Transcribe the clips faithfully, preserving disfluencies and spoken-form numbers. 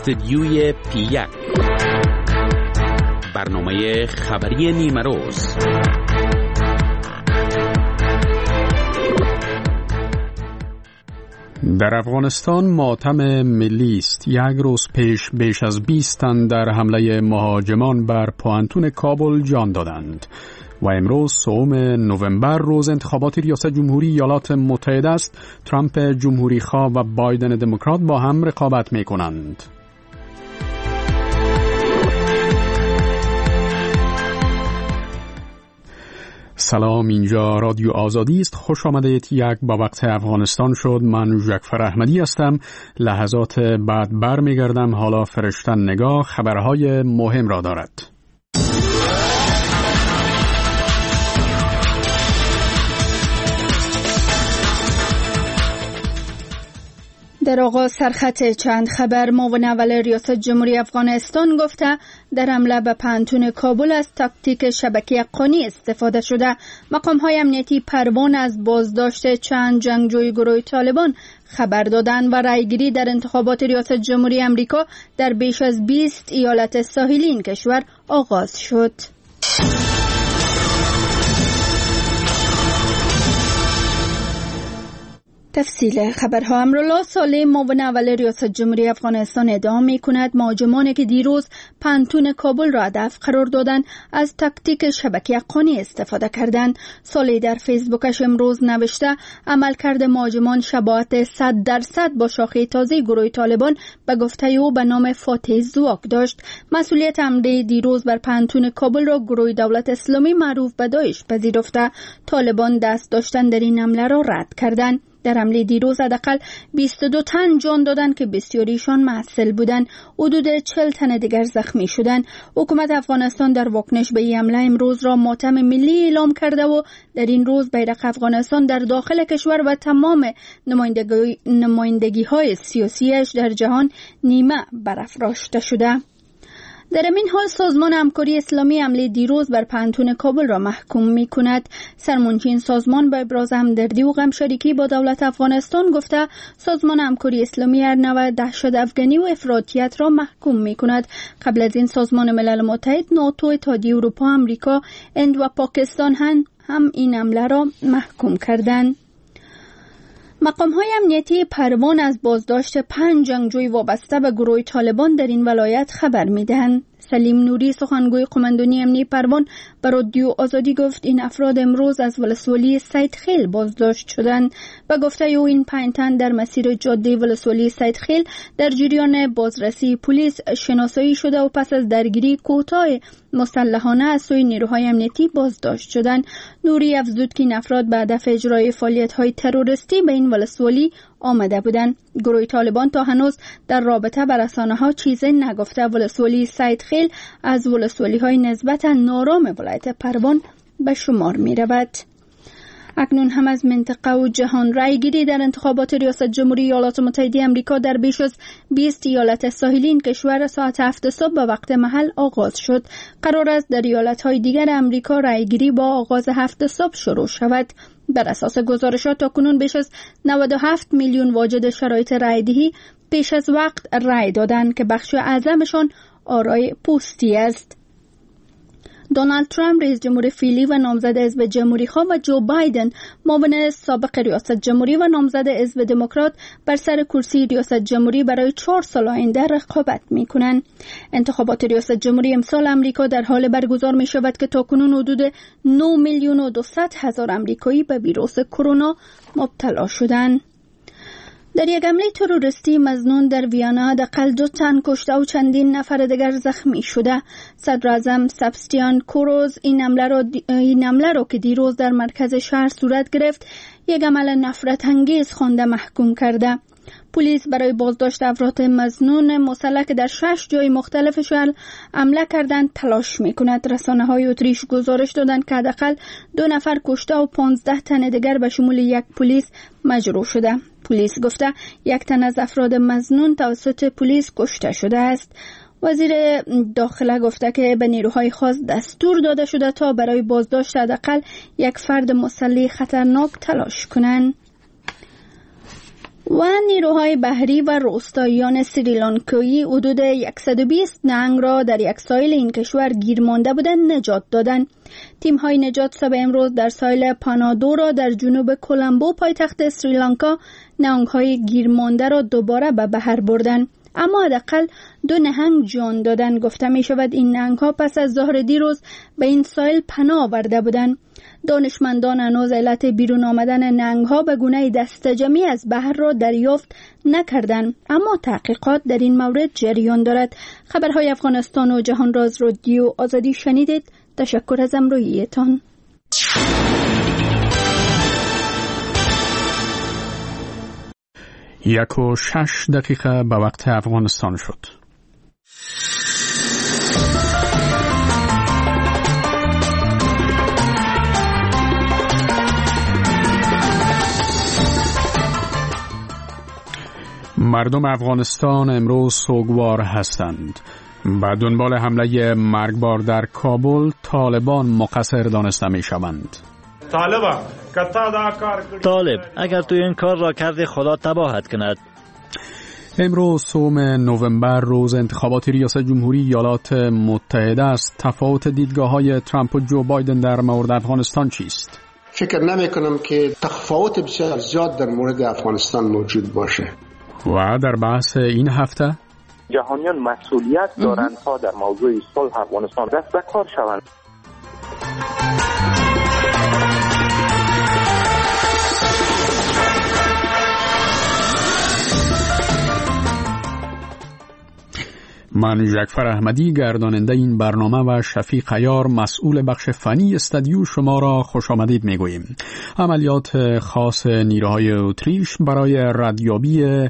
استدیوی پی یک، برنامه خبری نیمه روز. در افغانستان ماتم ملی است. یک روز پیش بیش از بیست تن در حمله مهاجمان بر پوانتون کابل جان دادند و امروز سوم نوامبر روز انتخابات ریاست جمهوری ایالات متحده است. ترامپ جمهوری خواه و بایدن دموکرات با هم رقابت می کنند. سلام، اینجا رادیو آزادی است. خوش آمدید. یک با وقت افغانستان شد. من جعفر احمدی هستم. لحظات بعد برمیگردم. حالا فرشتن نگاه خبرهای مهم را دارد. در آغاز سرخط چند خبر. معاون اول ریاست جمهوری افغانستان گفته در حمله به پوانتون کابل از تاکتیک شبکه قانی استفاده شده. مقام‌های امنیتی پروان از بازداشت چند جنگجوی گروه طالبان خبر دادند و رأیگیری در انتخابات ریاست جمهوری آمریکا در بیش از بیست ایالت ساحلی این کشور آغاز شد. تفصیل خبرها. امرالله سالم معاون اول ریاست جمهوری افغانستان ادعا می کند مهاجمانی که دیروز پوانتون کابل را هدف قرار دادند از تاکتیک شبکه قانی استفاده کردند. سالم در فیسبوکش امروز نوشته عملکرد مهاجمان شباهت صد درصد با شاخه تازه گروه طالبان به گفته او به نام فاتح زواک داشت. مسئولیت حمله دیروز بر پوانتون کابل را گروه دولت اسلامی معروف به داعش پذیرفته. طالبان دست داشتن در این حمله را رد کردند. در حمله دیروز حداقل بیست و دو تن جان دادند که بسیاریشان معسل بودند. حدود چهل تن دیگر زخمی شدند. حکومت افغانستان در واکنش به این حمله امروز را ماتم ملی اعلام کرده و در این روز بیرق افغانستان در داخل کشور و تمام نمایندگی نمایندگی‌های سیاسیش در جهان نیمه برافراشته شده. در این حال سازمان همکاری اسلامی حمله دیروز بر پوانتون کابل را محکوم می کند. سرمنشین سازمان با ابراز همدردی و غمشریکی با دولت افغانستان گفته سازمان همکاری اسلامی هر نوع دهشت افغانی و افراطیت را محکوم می کند. قبل از این سازمان ملل متحد، ناتو، اتحادیه اروپا، آمریکا، هند و پاکستان هم, هم این حمله را محکوم کردند. مقام‌های امنیتی پروان از بازداشت پنج جنگجوی وابسته به گروه طالبان در این ولایت خبر می‌دهند. سلیم نوری سخنگوی قماندانی امنیتی پروان به رادیو آزادی گفت این افراد امروز از ولسوالی سید خیل بازداشت شدند. و گفته او این پنج تن در مسیر جاده ولسوالی سید خیل در جریان بازرسی پلیس شناسایی شده و پس از درگیری کوتاه مسلحانه از سوی نیروهای امنیتی بازداشت شدند. نوری افزود که این افراد به هدف اجرای فعالیت‌های تروریستی به این ولسوالی آمده بودند. گروه طالبان تا هنوز در رابطه با رسانه‌ها چیزی نگفته. ولسوالی سید خیل از ولسوالی‌های نسبتاً نارام ولایت پروان به شمار می‌رود. اکنون هم از منطقه و جهان. رأیگیری در انتخابات ریاست جمهوری ایالات متحده آمریکا در بیش از بیست ایالت ساحلی این کشور ساعت هفت صبح به وقت محل آغاز شد. قرار است در ایالت‌های دیگر آمریکا رأیگیری با آغاز هفت صبح شروع شود. بر اساس گزارشات تاکنون بیش از نود و هفت میلیون واجد شرایط رأیدهی پیش از وقت رأی دادند که بخش اعظمشان آرای پوستی است. دونالد ترامپ رئیس جمهور فعلی و نامزد حزب جمهوری خواه و جو بایدن معاون سابق ریاست جمهوری و نامزد حزب دموکرات بر سر کرسی ریاست جمهوری برای چهار سال آینده رقابت می‌کنند. انتخابات ریاست جمهوری امسال آمریکا در حال برگزار می‌شود که تاکنون حدود نه میلیون و دویست هزار آمریکایی به ویروس کرونا مبتلا شدند. در یک حمله تروریستی مظنون در ویانا حداقل دو تن کشته و چندین نفر دیگر زخمی شده. صدر اعظم سباستیان کوروز این حمله را این حمله را که دیروز در مرکز شهر صورت گرفت یک عمل نفرت انگیز خوانده محکوم کرده. پلیس برای بازداشت افراد مظنون مسلح که در شش جای مختلف شهر حمله کردند تلاش می‌کند. رسانه‌های اتریش گزارش دادند که حداقل دو نفر کشته و پانزده تن دیگر به شمول یک پلیس مجروح شده. پلیس گفته یک تن از افراد مظنون توسط پلیس کشته شده است. وزیر داخله گفته که به نیروهای خاص دستور داده شده تا برای بازداشت حداقل یک فرد مسلح خطرناک تلاش کنند. و نیروهای بحری و روستاییان سریلانکایی حدود صد و بیست نهنگ را در یک ساحل این کشور گیر مانده بودند نجات دادند. تیم‌های نجات صبح امروز در ساحل پانادورا در جنوب کولمبو پایتخت سریلانکا نهنگ‌های گیر مانده را دوباره به بحر بردند. اما حداقل دو نهنگ جان دادند. گفته می شود این نهنگ‌ها پس از ظهر دیروز به این ساحل پناه آورده بودند. دانشمندان هنوز علت بیرون آمدن نهنگ‌ها به گونه دسته‌جمعی از بحر را دریافت نکردند، اما تحقیقات در این مورد جریان دارد. خبرهای افغانستان و جهان راز رادیو آزادی شنیدید. تشکر از همراهیتان. یک و شش دقیقه به وقت افغانستان شد. مردم افغانستان امروز سوگوار هستند. به دنبال حمله مرگبار در کابل طالبان مقصر دانسته می شوند. طالب اگر تو این کار را کردی خدا تباهت کند. امروز سوم نوامبر روز انتخابات ریاست جمهوری ایالات متحده است. تفاوت دیدگاه‌های ترامپ و جو بایدن در مورد افغانستان چیست؟ فکر نمی کنم که تفاوت بسیار زیاد در مورد افغانستان موجود باشه. و در بحث این هفته جهانیان مسئولیت دارند تا در موضوع صلح افغانستان دست به کار شوند. من جعفر احمدی گرداننده این برنامه و شفیق عیار مسئول بخش فنی استودیو شما را خوش آمدید میگوییم. عملیات خاص نیروهای اتریش برای ردیابی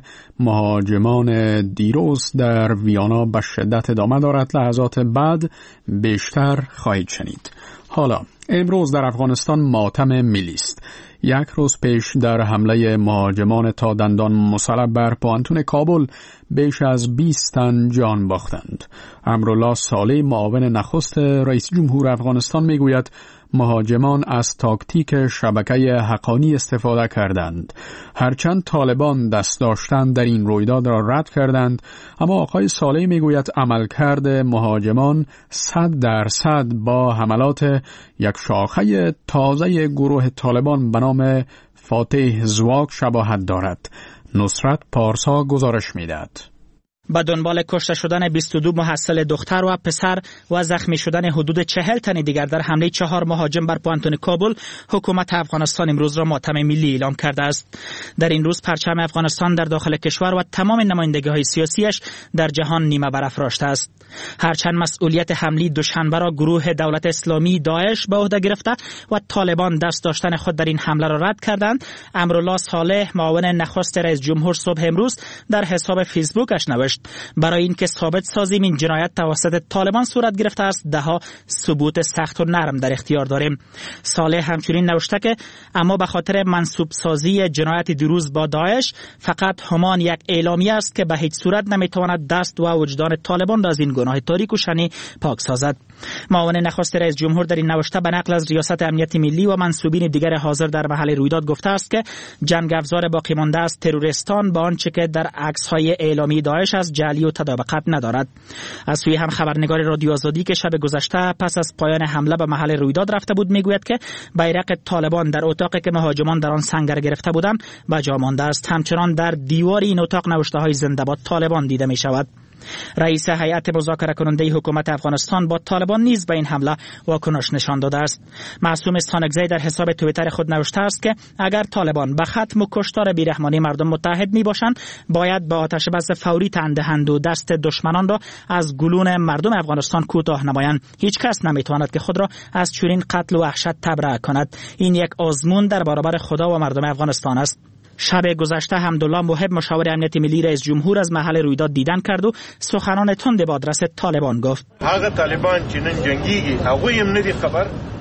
مهاجمان دیروز در ویانا به شدت ادامه دارد. لحظات بعد بیشتر خواهید شنید. حالا امروز در افغانستان ماتم ملی است. یک روز پیش در حمله مهاجمان تا دندان مسلح بر پوانتون کابل بیش از بیست تن جان باختند. امرالله صالح معاون نخست رئیس جمهور افغانستان میگوید مهاجمان از تاکتیک شبکه حقانی استفاده کردند. هرچند طالبان دست داشتن در این رویداد را رد کردند، اما آقای صالح میگوید عملکرد مهاجمان صد درصد با حملات یک شاخه تازه گروه طالبان به نام فاتح زواک شباهت دارد. نصرت پارسا گزارش میدهد. به دنبال کشته شدن بیست و دو محصل دختر و پسر و زخمی شدن حدود چهل تن دیگر در حمله چهار مهاجم بر پوانتون کابل، حکومت افغانستان امروز را ماتم ملی اعلام کرده است. در این روز پرچم افغانستان در داخل کشور و تمام نمایندگی‌های سیاسیش در جهان نیمه برافراشته است. هرچند مسئولیت حمله دوشنبه را گروه دولت اسلامی داعش به عهده گرفته و طالبان دست داشتن خود در این حمله را رد کردند، امرالله صالح معاون نخست رئیس جمهور صبح امروز در حساب فیسبوکش نوشت برای اینکه ثابت سازیم این جنایت توسط طالبان صورت گرفته است، دهها ثبوت سخت و نرم در اختیار داریم. صالح همچنین نوشته که اما به خاطر منسوب سازی جنایت دیروز با داعش فقط همان یک اعلامیه است که به هیچ صورت نمیتواند دست و وجدان طالبان را از این گناه تاریک و شنی پاک سازد. معاون نخست رئیس جمهور در این نوشته به نقل از ریاست امنیت ملی و منصوبین دیگر حاضر در محل رویداد گفته است که جنگ افزار باقی مانده از تروریستان با آنچه که در عکس‌های اعلامی داعش از جعلی و تطابقت ندارد. از سوی هم خبرنگار رادیو آزادی که شب گذشته پس از پایان حمله به محل رویداد رفته بود میگوید که بیرق طالبان در اتاقی که مهاجمان در آن سنگر گرفته بودند به جا مانده است. همچنان در دیوار این اتاق نوشته‌های زنده باد طالبان دیده می شود. رئیس هیئت مذاکره کننده حکومت افغانستان با طالبان نیز به این حمله واکنش نشان داده است. معصوم ستانکزی در حساب توییتر خود نوشته است که اگر طالبان به ختم و کشتار بیرحمانه مردم متحد می باشند، باید به آتش بس فوری تن دهند و دست دشمنان را از گلون مردم افغانستان کوتاه نمایند. هیچ کس نمی تواند که خود را از چنین قتل و وحشت تبرئه کند. این یک آزمون در برابر خدا و مردم افغانستان است. شب گذشته حمدالله محب مشاور امنیت ملی رئیس جمهور از محل رویداد دیدن کرد و سخنان تند به آدرس طالبان گفت. هغه طالبان چې نن جنگیږي هغه هم ندي خبر.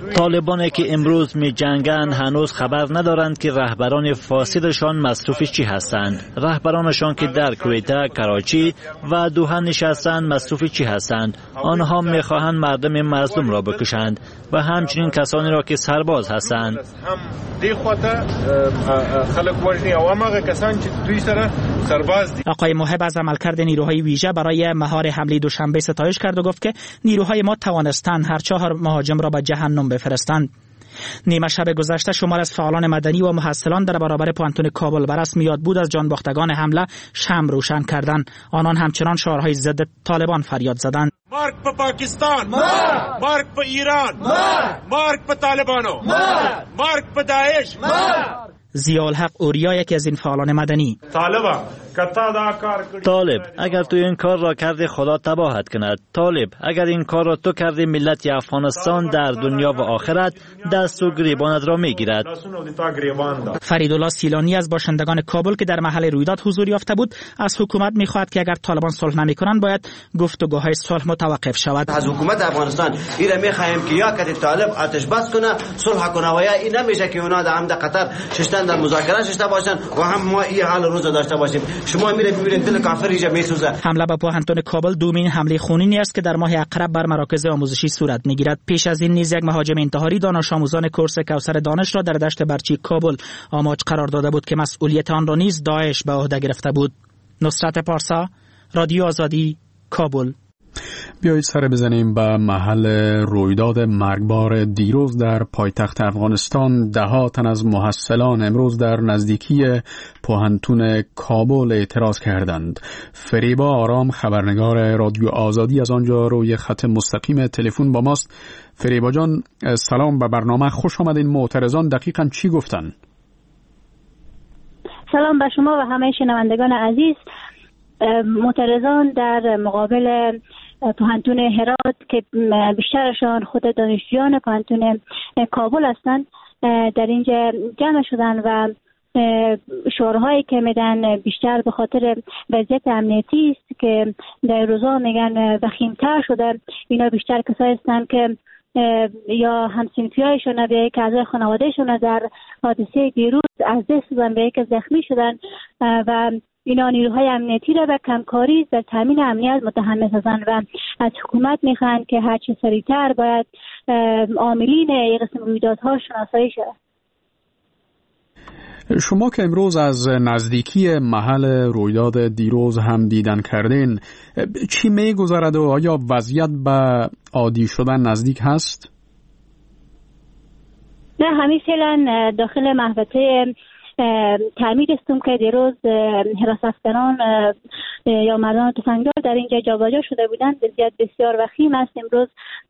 طالبانی که امروز می جنگند هنوز خبر ندارند که رهبران فاسدشان مصروف چی هستند. رهبرانشان که در کویتا، کراچی و دوحه نشستند مصروف چی هستند. آنها می خواهند مردم مظلوم را بکشند و همچنین کسانی را که سرباز هستند. آقای محب از عملکرد نیروهای ویژه برای مهار حمله دوشنبه ستایش کرد و گفت که نیروهای ما توانستند هر چهار مهاجم را به جهنم بفرستند. نیمه شب گذشته شمار از فعالان مدنی و محصلان در برابر پوانتون کابل بر رسم یاد بود از جانباختگان حمله شمع روشن کردند. آنان همچنان شعارهای ضد طالبان فریاد زدند. مرگ به پاکستان، مرگ, مرگ به ایران، مرگ, مرگ به طالبانو، مرگ, مرگ به داعش، مرگ. ضیاءالحق اوریا یکی از این فعالان مدنی: طالب اگر تو این کار را کرده خدا تباهت کند. طالب اگر این کار را تو کرده ملت افغانستان در دنیا و آخرت دست و گریبانت را میگیرد. فریدالله سیلانی از باشندگان کابل که در محل رویداد حضور یافته بود از حکومت میخواهد که اگر طالبان صلح نمیکنند باید گفتگوهای صلح متوقف شود. از حکومت افغانستان ایرا میخواهیم که یا کدی طالب آتش بس کنه، صلح کنه و یا این نمیشه که اونا در عمد قطر ششتن در مذاکره شده باشن و هم ما این حال روز داشته باشیم. شما میره ببینید دل کافر اینجا میسوزه. حمله به پوهنتون کابل دومین حمله خونینی است که در ماه اقرب بر مراکز آموزشی صورت میگیرد. پیش از این نیز یک مهاجم انتحاری دانش آموزان کورس کوثر دانش را در دشت برچی کابل آماج قرار داده بود که مسئولیت آن را نیز داعش به عهده گرفته بود. نصرت پارسا، رادیو آزادی، کابل. بیایید سر بزنیم به محل رویداد مرگبار دیروز در پایتخت افغانستان. ده ها تن از محصلان امروز در نزدیکی پوهنتون کابل اعتراض کردند. فریبا آرام خبرنگار رادیو آزادی از آنجا روی خط مستقیم تلفن با ماست. فریبا جان سلام به برنامه، خوش آمدین. معترضان دقیقاً چی گفتن؟ سلام به شما و همه شنوندگان عزیز. معترضان در مقابل پوهنتون هرات که بیشترشان خود دانشجویان پوهنتون کابل هستند در اینجا جمع شدن و شعارهایی که میدن بیشتر به خاطر وضعیت امنیتی است که در روزا میگن وخیم‌تر شده. اینا بیشتر کسایی هستند که یا همسنفیایشون یا یک اعضای خانوادهشون در حادثه دیروز از دست دادن و یک زخمی شدن و اینا نیروهای امنیتی را به کمکاری در تامین امنیت متهم هستند و از حکومت میخوان که هر چه سریعتر باید عاملین یک قسم رویدادها شناسایی شود. شما که امروز از نزدیکی محل رویداد دیروز هم دیدن کردین، چی میگذرد و آیا وضعیت به عادی شدن نزدیک هست؟ نه، همین فعلا داخل محوطه تعمیر استم که دیروز حراست افغانان یا مردان تفنگدار در اینجا جابجا شده بودند. وضعیت بسیار وخیم است. امروز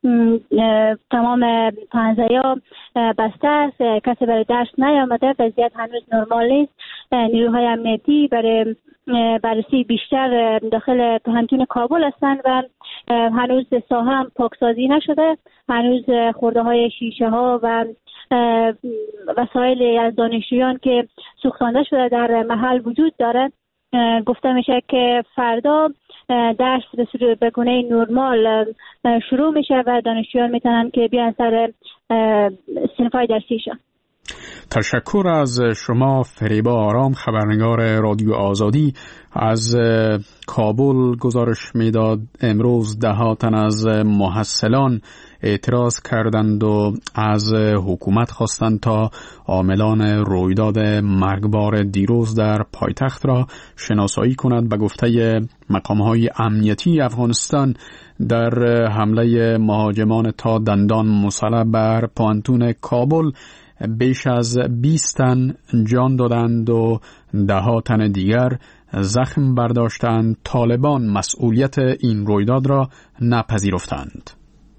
تمام پنزه‌ها بسته است، کسی برای درس نیامده. وضعیت هنوز نرمال نیست. نیروهای امنیتی برای بررسی بیشتر داخل پوهنتون کابل هستند و هنوز ساحه هم پاکسازی نشده. هنوز خورده های شیشه ها و وسایل از دانشجویان که سوختانده شده در محل وجود داره. گفته میشه که فردا درس به صورت به گونه نرمال شروع میشه و دانشجویان میتونن که بیان سر صنف‌های درسیشون. تشکر از شما فریبا آرام خبرنگار رادیو آزادی از کابل. گزارش میداد امروز ده ها تن از محصلان اعتراض کردند و از حکومت خواستند تا عاملان رویداد مرگبار دیروز در پایتخت را شناسایی کند. به گفته مقام‌های امنیتی افغانستان در حمله مهاجمان تا دندان مسلح بر پوهنتون کابل بیش از بیست تن جان دادند و ده ها تن دیگر زخم برداشتند. طالبان مسئولیت این رویداد را نپذیرفتند.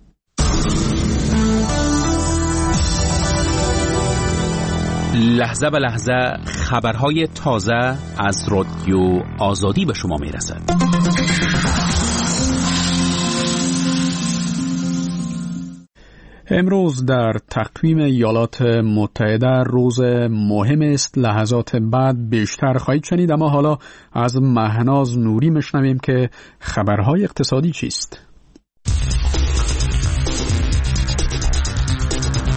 لحظه به لحظه خبرهای تازه از رادیو آزادی به شما میرسد. امروز در تقویم ایالات متحده روز مهم است. لحظات بعد بیشتر خواهید شنید، اما حالا از مهناز نوری میشنویم که خبرهای اقتصادی چیست.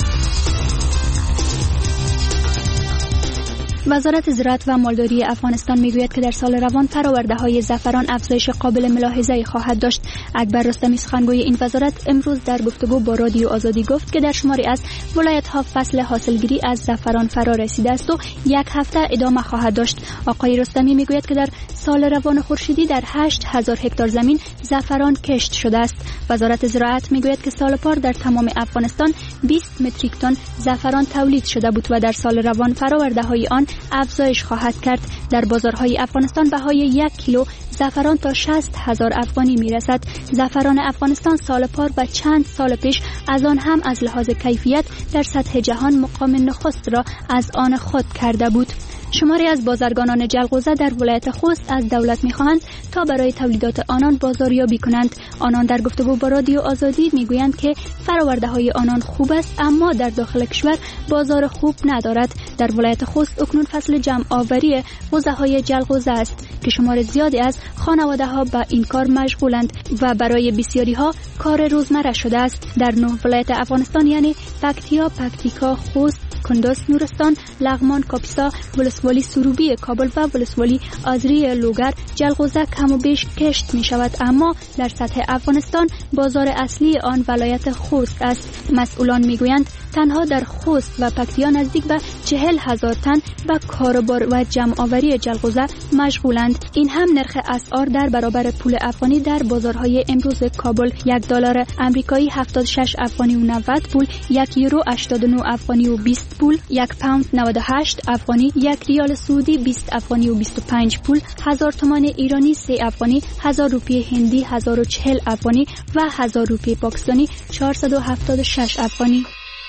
وزارت زراعت و مالداری افغانستان میگوید که در سال روان فرآورده‌های زعفران افزایش قابل ملاحظه‌ای خواهد داشت. اکبر رستمی سخنگوی این وزارت امروز در گفتگو با رادیو آزادی گفت که در شماری از ولایت‌ها فصل حاصلگیری از زعفران فرا رسیده است و یک هفته ادامه خواهد داشت. آقای رستمی میگوید که در سال روان خورشیدی در هشت هزار هکتار زمین زعفران کشت شده است. وزارت زراعت میگوید که سال پار در تمام افغانستان بیست متریک تن زعفران تولید شده بود و در سال روان فرآورده‌های آن افزایش خواهد کرد. در بازارهای افغانستان بهای یک کیلو زعفران تا شصت هزار افغانی میرسد. زعفران افغانستان سال پار و چند سال پیش از آن هم از لحاظ کیفیت در سطح جهان مقام نخست را از آن خود کرده بود. شماری از بازرگانان جلغوزه در ولایت خوست از دولت می‌خواهند تا برای تولیدات آنان بازاریابی کنند. آنان در گفتگو با رادیو آزادی میگویند که فرآورده‌های آنان خوب است اما در داخل کشور بازار خوب ندارد. در ولایت خوست اکنون فصل جمع آوری بزه‌های جلغوزه است که شمار زیادی از خانواده‌ها به این کار مشغولند و برای بسیاری‌ها کار روزمره شده است. در نه ولایت افغانستان یعنی پکتیا، پکتیکا، خوست، کندز، نورستان، لغمان، کاپیسا، ولسوالی سروبی کابل و ولسوالی آذری لوگر جلغوزه کم و بیش کشت می شود، اما در سطح افغانستان بازار اصلی آن ولایت خوست است. مسئولان می گویند تنها در خوست و پکتیا نزدیک به چهل هزار تن به کاروبار و جمع آوری جلغوزه مشغولند. این هم نرخ اسعار در برابر پول افغانی در بازارهای امروز کابل: یک دلار امریکایی هفتاد و شش افغانی و نود پول، یک یورو هشتاد و نه افغانی و بیست پول، یک پوند نود و هشت افغانی، یک ریال سعودی بیست افغانی و بیست و پنج پول، هزار تومان ایرانی سه افغانی، هزار روپیه هندی هزار و چهل افغانی و هزار روپیه پاکستانی چهارصد و هفتاد و شش افغانی.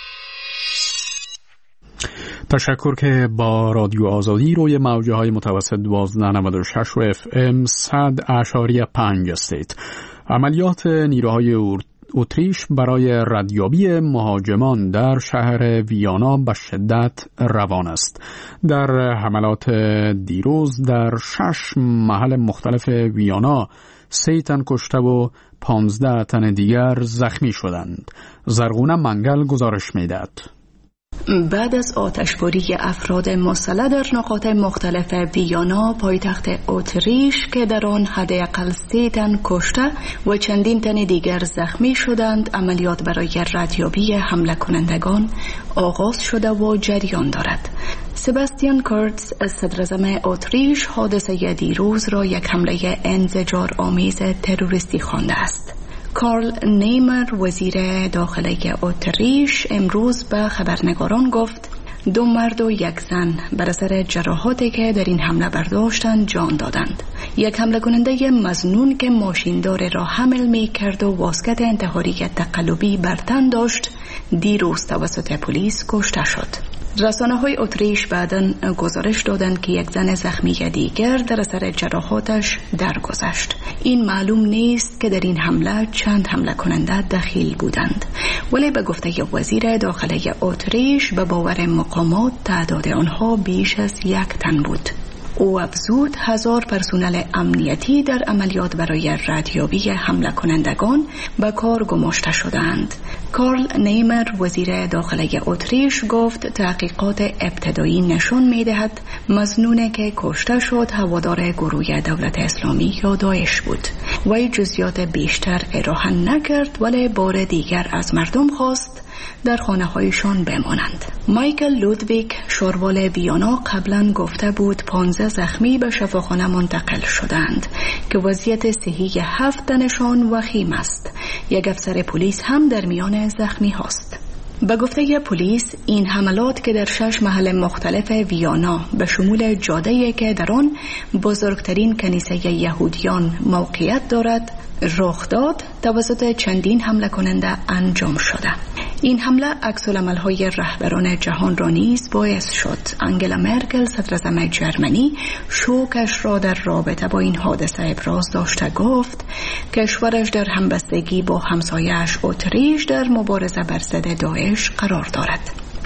تشکر که با رادیو آزادی روی موجه های متوسط دوازده نود و شش و اف ام صد اشاریه پنج هستید. عملیات نیروهای اتریش برای ردیابی مهاجمان در شهر ویانا به شدت روان است. در حملات دیروز در شش محل مختلف ویانا سه تن کشته و پانزده تن دیگر زخمی شدند. زرغونه منگل گزارش می‌دهد. بعد از آتشباری افراد مسلح در نقاط مختلف ویانا پایتخت اتریش که در آن حداقل سه تن کشته و چندین تن دیگر زخمی شدند، عملیات برای ردیابی حمله کنندگان آغاز شده و جریان دارد. سباستیان کورتز صدراعظم اتریش حادثه دیروز را یک حمله انزجار آمیز تروریستی خوانده است. کارل نیمر وزیر داخلی اتریش امروز به خبرنگاران گفت دو مرد و یک زن بر اثر جراحاتی که در این حمله برداشتند جان دادند. یک حمله کننده مظنون که ماشیندار را حمل می کرد و واسکت انتحاری تقلبی بر تن داشت دیروز توسط پلیس کشته شد. رسانه های اتریش بعداً گزارش دادند که یک زن زخمی دیگر در اثر جراحاتش درگذشت. این معلوم نیست که در این حمله چند حمله کننده دخیل بودند، ولی به گفته وزیر داخلی اتریش به باور مقامات تعداد آنها بیش از یک تن بود. او افزود هزار پرسنل امنیتی در عملیات برای ردیابی حمله کنندگان به کار گماشته شدند. کارل نیمر وزیر داخلی اتریش گفت تحقیقات ابتدایی نشان می‌دهد مظنونی که کشته شد هوادار گروه دولت اسلامی یا داعش بود. وی جزئیات بیشتر ارائه نکرد، ولی بار دیگر از مردم خواست در خانه هایشان بمانند. مایکل لودویک شوروال ویانا قبلا گفته بود پانزده زخمی به شفاخانه منتقل شدند که وضعیت صحی هفت تنشان وخیم است. یک افسر پلیس هم در میان زخمی هاست. به گفته پلیس این حملات که در شش محل مختلف ویانا به شمول جاده‌ای که در آن بزرگترین کنیسه یهودیان موقعیت دارد رخ داد توسط چندین حمله کننده انجام شده. این حمله عکس‌العمل‌های رهبران جهان را نیز باعث شد. انگلا مرکل صدراعظم جرمنی شوکش را در رابطه با این حادثه ابراز داشته گفت کشورش در همبستگی با همسایه‌اش اتریش در مبارزه بر ضد داعش قرار دارد.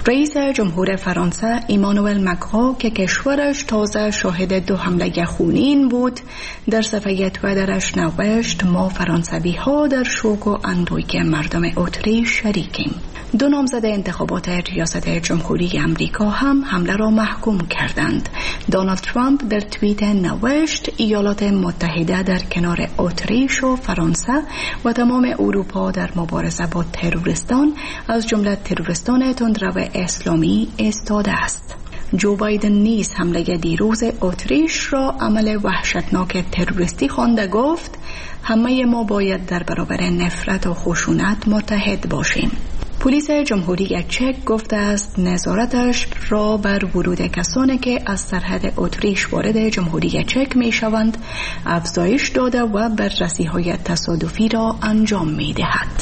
رئیس جمهور فرانسه ایمانوئل مکرون که کشورش تازه شاهد دو حمله خونین بود، در صفحه توییترش نوشت: ما فرانسوی ها در شوق و اندوهی مردم اتریش شریکیم. دو نامزد انتخابات ریاست جمهوری امریکا هم حمله را محکوم کردند. دونالد ترامپ در توییت نوشت: ایالات متحده در کنار اتریش و فرانسه و تمام اروپا در مبارزه با تروریستان از جمله تروریستان تندرو اسلامی ایستاده است. جو بایدن نیز حمله دیروز اتریش را عمل وحشتناک تروریستی خوانده گفت: همه ما باید در برابر نفرت و خشونت متحد باشیم. پلیس جمهوری چک گفته است نظارتش را بر ورود کسانی که از سرحد اتریش وارد جمهوری چک می شوند افزایش داده و بررسی های تصادفی را انجام می دهد.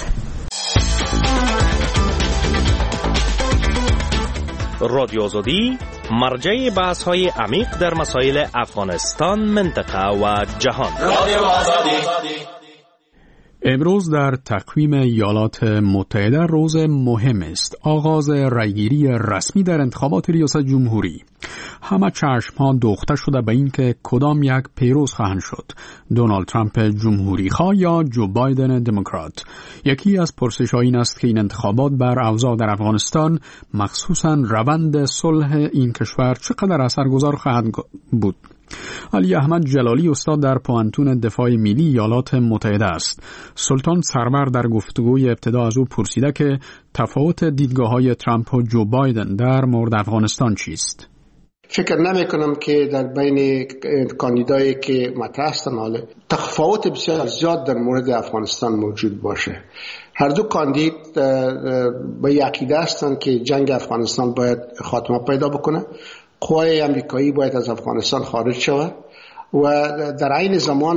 رادیو آزادی مرجع بحث های عمیق در مسائل افغانستان، منطقه و جهان. رادیو آزادی. امروز در تقویم ایالات متحده روز مهم است. آغاز رأیگیری رسمی در انتخابات ریاست جمهوری. همه چشم‌ها دوخته شده به این که کدام یک پیروز خواهند شد، دونالد ترامپ جمهوری خواه یا جو بایدن دموکرات. یکی از پرسش‌ها این است که این انتخابات بر اوضاع در افغانستان، مخصوصاً روند صلح این کشور، چقدر اثرگذار خواهد بود. علی احمد جلالی استاد در پوانتون دفاع ملی ایالات متحده است. سلطان سرور در گفتگوی ابتدا از او پرسیده که تفاوت دیدگاه‌های ترامپ و جو بایدن در مورد افغانستان چیست؟ فکر نمی کنم که در بین کاندیدایی که مطرح هستند حالا تفاوت بسیار زیاد در مورد افغانستان موجود باشه. هر دو کاندید به عقیده هستند که جنگ افغانستان باید خاتمه پیدا بکنه، قوای امریکایی باید از افغانستان خارج شود و در عین زمان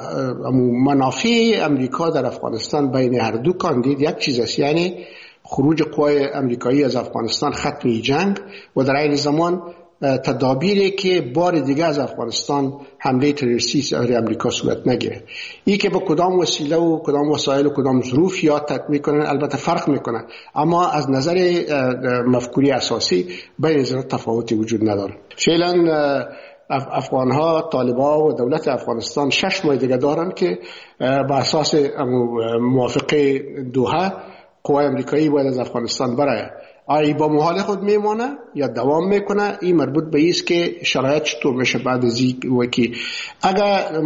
منافع امریکا در افغانستان بین هر دو کاندید یک چیز است، یعنی خروج قوای امریکایی از افغانستان، ختم جنگ و در عین زمان تدابیری که بار دیگه از افغانستان حمله تروریستی سر امریکا صورت نگیره. این که با کدام وسیله و کدام وسایل و کدام ظروف یاد تطبیق کنن البته فرق میکنه، اما از نظر مفکوری اساسی بین از تفاوتی وجود نداره. فعلا افغان ها، طالبان و دولت افغانستان شش ماه دیگه دارن که با اساس موافقه دوحه قوای امریکایی باید از افغانستان برای آیا با محال خود میمانه یا دوام میکنه. این مربوط به ایست که شرایط چطور میشه بعد از این که اگر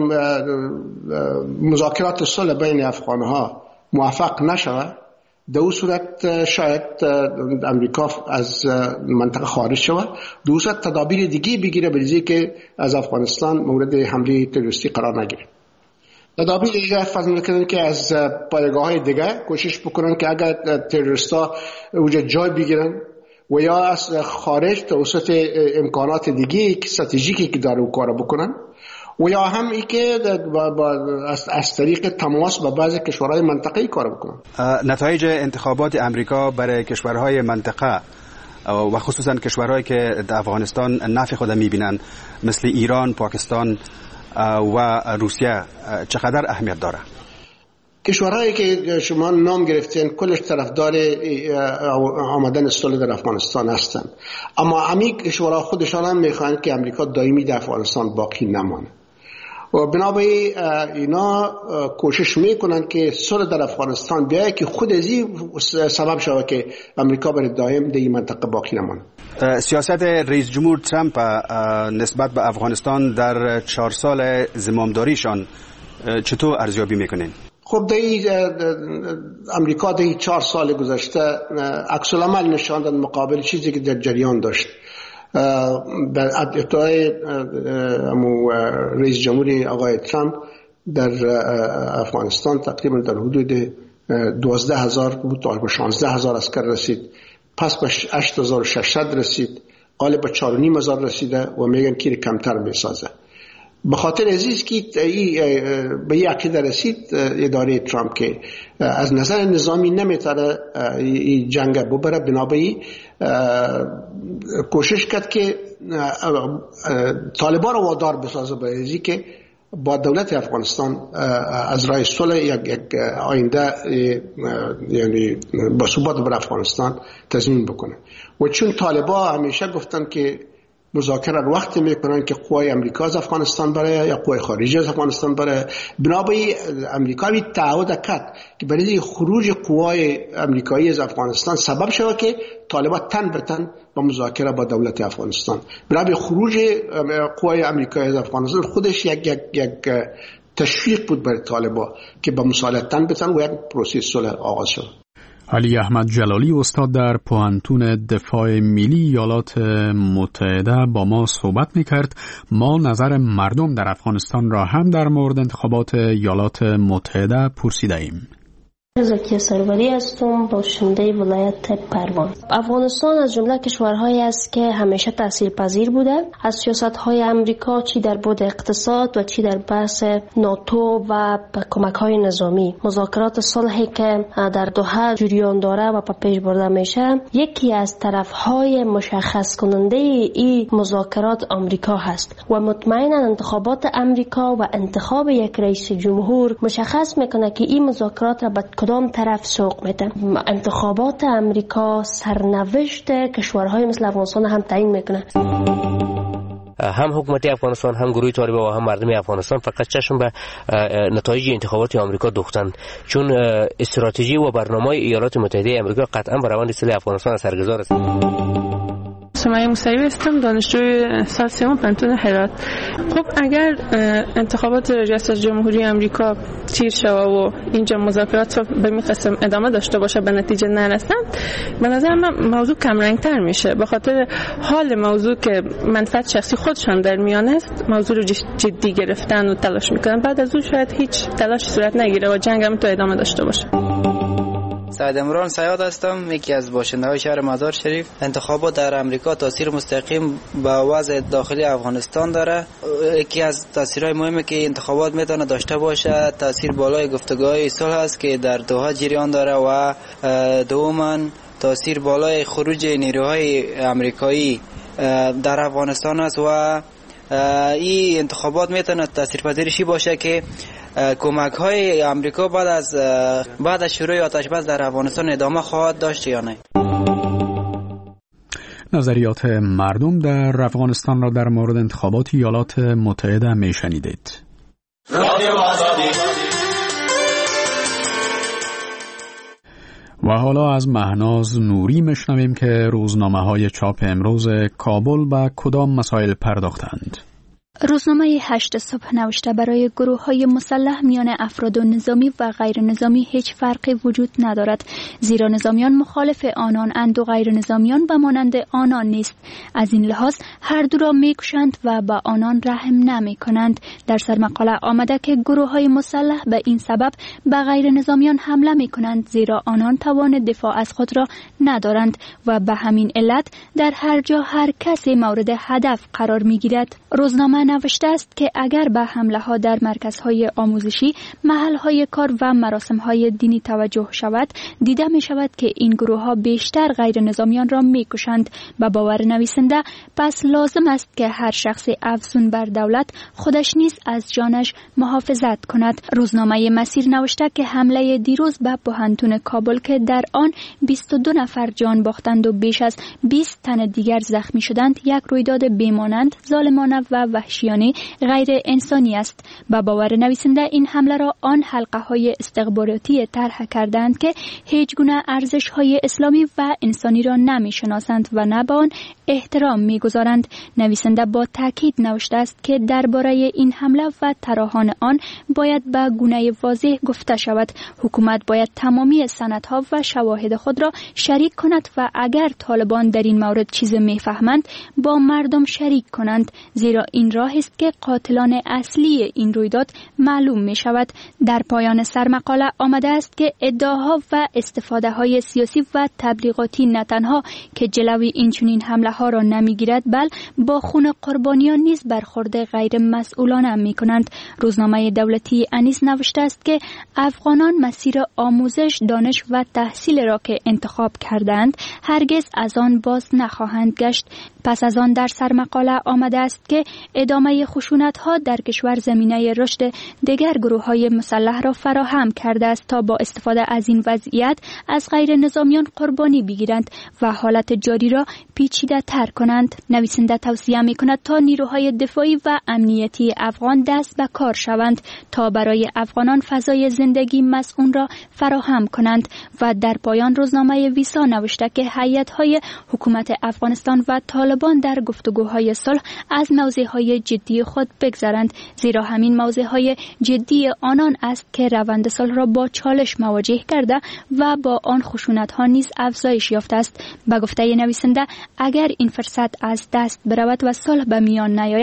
مذاکرات صلح بین افغانها موفق نشوه، در اون صورت شاید امریکا از منطقه خارج شود، در صورت تدابیر دیگه بگیره بریزی که از افغانستان مورد حمله تروریستی قرار نگیره. تدابیر دیگه فرض میکنن که از پایگاه های دیگه کوشش بکنن که اگر تروریستا وجود جای بگیرن و یا از خارج توسط امکانات دیگه استراتژیکی که داره کار بکنن و یا هم ای که از طریق تماس با بعضی کشورهای منطقه‌ای کار بکنن. نتایج انتخابات امریکا برای کشورهای منطقه و خصوصا کشورهایی که در افغانستان نفع خود میبینن مثل ایران، پاکستان و روسیه چقدر اهمیت داره؟ کشورهایی که شما نام گرفتین کلش طرفدار آمدن صلح در افغانستان هستند، اما همین کشورها خودشان هم میخواهند که امریکا دائمی در افغانستان باقی نمانه و بنابراین اینا کوشش میکنند که صلح در افغانستان بیاید که خود از این سبب شود که امریکا برای دائم در این منطقه باقی نمانه. سیاست رئیس جمهور ترامپ نسبت به افغانستان در چهار سال زمامداریشان چطور ارزیابی میکنین؟ خب در امریکا در چهار سال گذشته عکس العمل نشاندن مقابل چیزی که در جریان داشت. در ابتدای رئیس جمهور آقای ترامپ در افغانستان تقریبا در حدود دوازده هزار بود تا به شانزده هزار عسکر رسید، پس به هشت هزار و ششصد رسید، حالا به چهار و نیم هزار رسیده و میگن که کمتر میسازه. به خاطر عزیز که به یک عقیده رسید اداره ترامپ که از نظر نظامی نمیتونه این جنگ ببره، بنابراین کوشش کرد که طالبان رو وادار بسازه به ازی که با دولت افغانستان از راه صلح یک یک آینده یعنی با ثبات بر افغانستان تضمین بکنه. و چون طالبا همیشه گفتن که مذاکره رو وقتی میکنن که قوای امریکا از افغانستان بره یا قوای خارجی از افغانستان بره، بنابراین امریکا بی تعهد کرد که برای خروج قوای امریکایی از افغانستان سبب شود که طالبا تن به تن با مذاکره با دولت افغانستان. بنابراین خروج قوای امریکایی از افغانستان خودش یک یک یک تشویق بود برای طالبا که با مصالحه تن به تن و یک پروسه صلح آغاز شد. علی احمد جلالی استاد در پوهنتون دفاع ملی ایالات متحده با ما صحبت میکرد. ما نظر مردم در افغانستان را هم در مورد انتخابات ایالات متحده پرسیده ایم. زکیه سروری هستم، باشنده ولایت پروان. افغانستان از جمله کشورهایی است که همیشه تاثیرپذیر بوده از سیاست‌های امریکا، چی در بعد اقتصاد و چی در بحث ناتو و کمک‌های نظامی. مذاکرات صلحی که در دوحه جریان داره و پیش برده میشه، یکی از طرف‌های مشخص کننده این مذاکرات آمریکا هست و مطمئنا انتخابات امریکا و انتخاب یک رئیس جمهور مشخص میکنه که این مذاکرات را به کدام طرف سوق میده. انتخابات امریکا سرنوشت کشورهای مثل افغانستان هم تعیین میکنه. هم حکومت افغانستان، هم گروه طالبان و هم مردم افغانستان فقط چشم به نتایج انتخابات آمریکا دوختند، چون استراتژی و برنامه ایالات متحده آمریکا قطعا بر روند صلح افغانستان اثرگذار است. سمیه موسوی هستم، دانشجوی سال سوم پنتون هرات. خب اگر انتخابات ریاست جمهوری آمریکا تیر شود و اینجا مذاکرات رو به این قسم ادامه داشته باشه به نتیجه نرسند، به نظر من موضوع کم رنگتر میشه، به خاطر حال موضوع که منفعت شخصی خودشان در میان است موضوع رو جدی گرفتن و تلاش میکنن، بعد از اون شاید هیچ تلاش صورت نگیره و جنگ هم تو ادامه داشته باشه. سعید عمران سیاد هستم، یکی از باشنده‌های شهر مزار شریف. انتخابات در امریکا تاثیر مستقیم به وضع داخلی افغانستان داره. یکی از تاثیرهای مهمی که انتخابات میتونه داشته باشه تاثیر بالای گفتگوهای صلح است که در دوحه جریان داره و دوما تاثیر بالای خروج نیروهای امریکایی در افغانستان است و این انتخابات میتونه تاثیرپذیرشی باشه که کمک های امریکا بعد از بعد از شروع آتش بس در افغانستان ادامه خواهد داشت یا نه. نظریات مردم در افغانستان را در مورد انتخابات ایالات متحده میشنیدید. رادیو آزادی. و حالا از مهناز نوری میشنویم که روزنامه‌های چاپ امروز کابل به کدام مسائل پرداختند. روزنامه هشت صبح نوشته برای گروه های مسلح میان افراد و نظامی و غیر نظامی هیچ فرقی وجود ندارد، زیرا نظامیان مخالف آنان اند و غیر نظامیان و مانند آنان نیست. از این لحاظ هر دو را میکشند و با آنان رحم نمی کنند. در سرمقاله آمده که گروه های مسلح به این سبب به غیر نظامیان حمله می کنند، زیرا آنان توان دفاع از خود را ندارند و به همین علت در هر جا هر کسی مورد هدف قرار می گیرد. روزنامه نوشته است که اگر به حمله ها در مرکزهای آموزشی، محل های کار و مراسم های دینی توجه شود، دیده می شود که این گروه ها بیشتر غیر نظامیان را می کشند. به باور نویسنده پس لازم است که هر شخص افزون بر دولت خودش نیز از جانش محافظت کند. روزنامه مسیر نوشته که حمله دیروز به پوهنتون کابل که در آن بیست و دو نفر جان باختند و بیش از بیست تن دیگر زخمی شدند یک رویداد بیمانند، ظالمانه و وحشیانه غیر انسانی است. با باور نویسنده این حمله را آن حلقه های استخباراتی طرح کردند که هیچ گونه ارزش های اسلامی و انسانی را نمی شناسند و نه به آن احترام می گذارند. نویسنده با تاکید نوشته است که درباره این حمله و طراحان آن باید به گونه واضح گفته شود. حکومت باید تمامی سندها و شواهد خود را شریک کند و اگر طالبان در این مورد چیز می فهمند با مردم شریک کنند، زیرا این راه است که قاتلان اصلی این رویداد معلوم می شود. در پایان سرمقاله آمده است که ادعاها و استفاده های سیاسی و تبلیغاتی نه تنها که جلوی این چنین حمله ها را نمی گیرد، بل با خون قربانیان نیز برخورد غیر مسئولانه می کنند. روزنامه دولتی انیس نوشته است که افغانان مسیر آموزش، دانش و تحصیل را که انتخاب کردند هرگز از آن باز نخواهند گشت. پس از آن در سرمقاله آمده است که ادامه خشونت‌ها در کشور زمینه رشد دیگر گروه‌های مسلح را فراهم کرده است تا با استفاده از این وضعیت از غیر نظامیان قربانی بگیرند و حالت جاری را پیچیده تر کنند. نویسنده توصیه می‌کند تا نیروهای دفاعی و امنیتی افغان دست به کار شوند تا برای افغانان فضای زندگی مسئول را فراهم کنند و در پایان روزنامه ویسا نوشته که هیئت‌های حکومت افغانستان و طالبان در گفتگوهای صلح از موضع‌های جدی خود بگذرند، زیرا همین موضع‌های جدی آنان است که روند صلح را با چالش مواجه کرده و با آن خشونت‌ها نیز افزایش یافته است. به گفته نویسنده اگر این فرصت از دست برود و صلح به میان نیاید